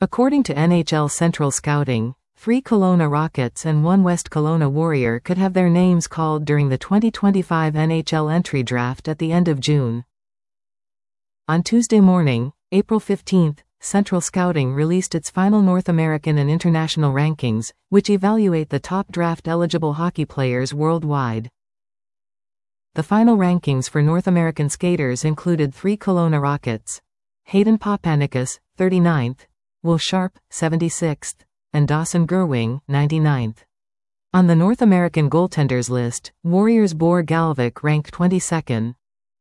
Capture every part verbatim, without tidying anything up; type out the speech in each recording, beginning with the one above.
According to N H L Central Scouting, three Kelowna Rockets and one West Kelowna Warrior could have their names called during the twenty twenty-five N H L entry draft at the end of June. On Tuesday morning, April fifteenth, Central Scouting released its final North American and international rankings, which evaluate the top draft-eligible hockey players worldwide. The final rankings for North American skaters included three Kelowna Rockets: Hayden Papanickas, thirty-ninth, Will Sharp, seventy-sixth, and Dawson Gerwing, ninety-ninth. On the North American goaltenders list, Warriors' Bor Galvik ranked twenty-second.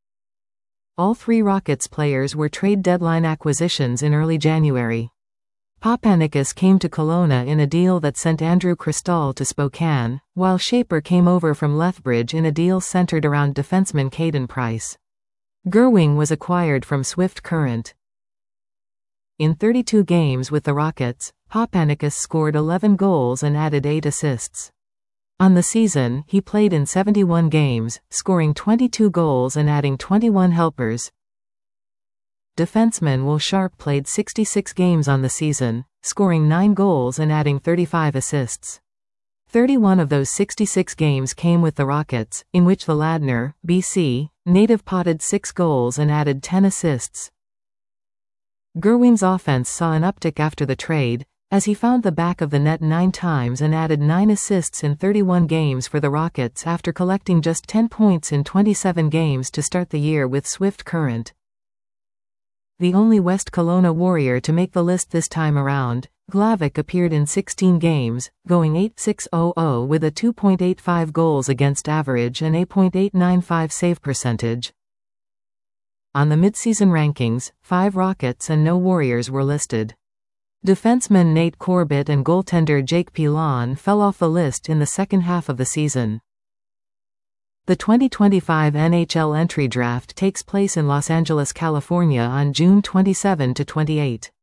All three Rockets players were trade deadline acquisitions in early January. Papanickas came to Kelowna in a deal that sent Andrew Cristall to Spokane, while Shaper came over from Lethbridge in a deal centered around defenseman Caden Price. Gerwing was acquired from Swift Current. In thirty-two games with the Rockets, Papanickas scored eleven goals and added eight assists. On the season, he played in seventy-one games, scoring twenty-two goals and adding twenty-one helpers. Defenseman Will Sharp played sixty-six games on the season, scoring nine goals and adding thirty-five assists. thirty-one of those sixty-six games came with the Rockets, in which the Ladner, B C, native potted six goals and added ten assists. Gerwing's offense saw an uptick after the trade, as he found the back of the net nine times and added nine assists in thirty-one games for the Rockets after collecting just ten points in twenty-seven games to start the year with Swift Current. The only West Kelowna Warrior to make the list this time around, Glavik appeared in sixteen games, going eight six hundred with a two point eight five goals against average and a point eight nine five save percentage. On the midseason rankings, five Rockets and no Warriors were listed. Defenseman Nate Corbett and goaltender Jake Pilon fell off the list in the second half of the season. The twenty twenty-five N H L entry draft takes place in Los Angeles, California on June twenty-seventh to twenty-eighth.